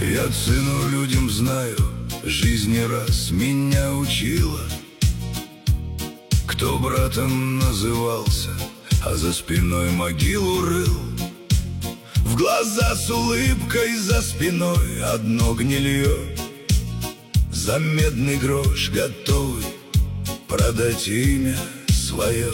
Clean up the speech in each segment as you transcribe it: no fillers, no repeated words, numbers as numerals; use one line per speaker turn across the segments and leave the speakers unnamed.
Я цену людям знаю, жизнь не раз меня учила. Кто братом назывался, а за спиной могилу рыл. В глаза с улыбкой, за спиной одно гнилье. За медный грош готовый продать имя свое.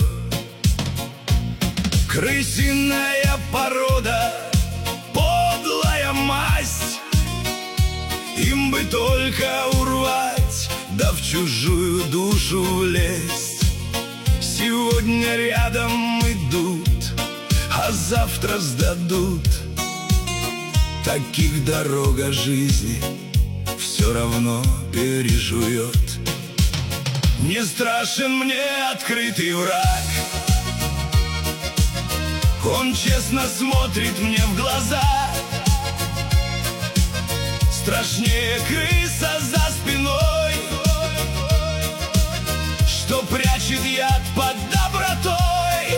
Крысиная порода, подлая масть, им бы только урвать, да в чужую душу влезть. Сегодня рядом идут, а завтра сдадут. Таких дорога жизни все равно пережует. Не страшен мне открытый враг, он честно смотрит мне в глаза. Страшнее крыса за спиной, что прячет яд под добротой.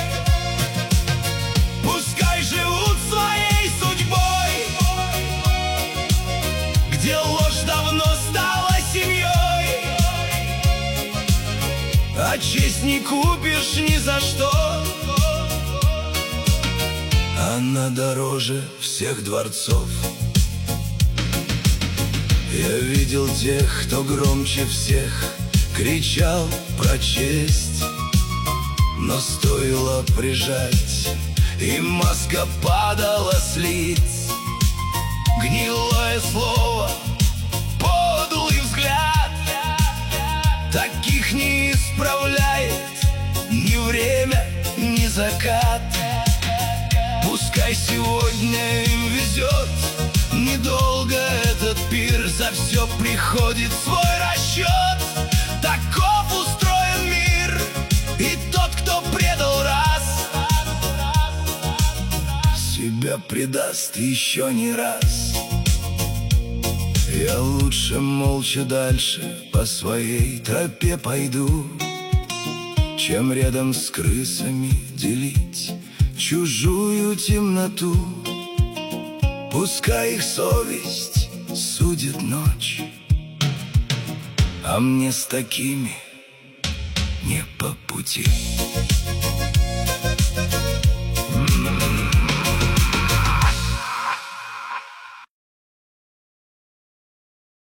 Пускай живут своей судьбой, где ложь давно стала семьей, а честь не купишь ни за что. Она дороже всех дворцов. Я видел тех, кто громче всех кричал про честь, но стоило прижать, и маска падала с лиц. Гнилое слово, подлый взгляд, таких не исправляет ни время, ни закат. Пускай сегодня им везет, недолго этот пир, за все приходит свой расчет. Таков устроен мир, и тот, кто предал раз, себя предаст еще не раз. Я лучше молча дальше по своей тропе пойду, чем рядом с крысами делить чужую темноту. Пускай их совесть судит ночь, а мне с такими не по пути.